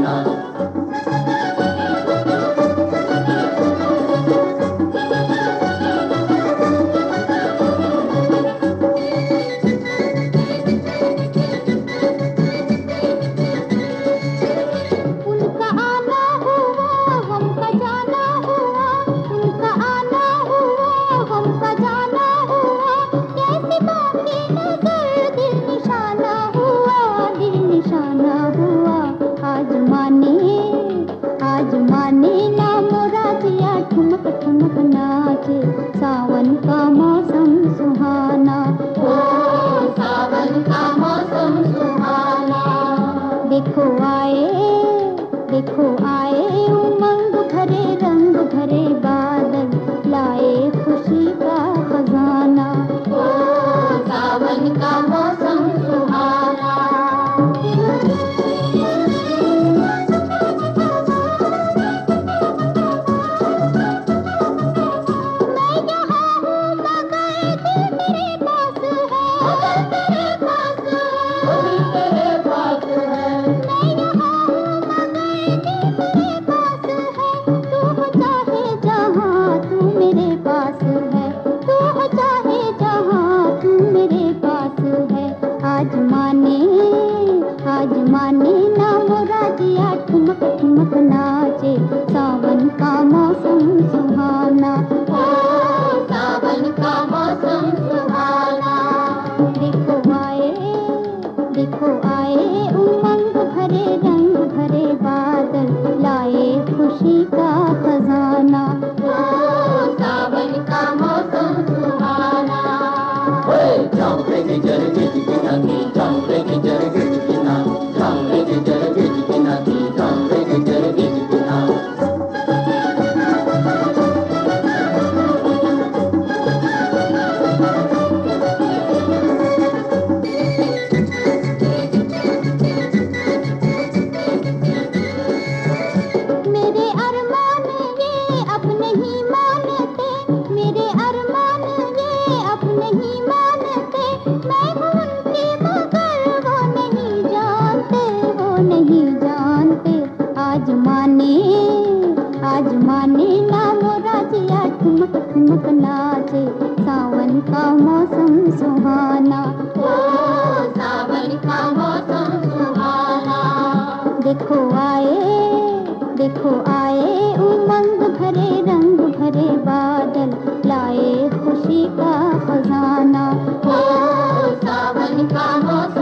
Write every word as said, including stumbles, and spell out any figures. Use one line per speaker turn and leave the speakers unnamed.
गिना।
सावन का मौसम सुहाना,
ओ सावन का मौसम सुहाना।
देखो आए देखो आए उमंग भरे रंग भरे बादल लाए खुशी का खजाना,
ओ सावन का मौसम सुहाना।
आज माने आज माने ना मोरा जिया ठुमक ठुमक नाचे, सावन का मौसम सुहाना,
ओ सावन का मौसम सुहाना।
देखो आए देखो आए उमंग भरे रंग भरे बादल लाए खुशी का खजाना,
ओ सावन का मौसम सुहाना।
जामरे की जरगे जिगिना की, जामरे की जरगे जिगिना, जामरे की जरगे जिगिना की, जामरे की जरगे जिगिना।
मेरे अरमान ये अपने ही मानते, मेरे अरमान ये अपने ही मानते, मैं हूँ उनकी मगर वो नहीं जानते, वो नहीं जानते। आज माने आज माने ना मोरा जिया ठुमक ठुमक नाचे, सावन का मौसम सुहाना,
ओ सावन का मौसम सुहाना।
देखो आए देखो आए उमंग भरे रंग भरे बादल लाए खुशी का खजाना,
ओ सावन का मौसम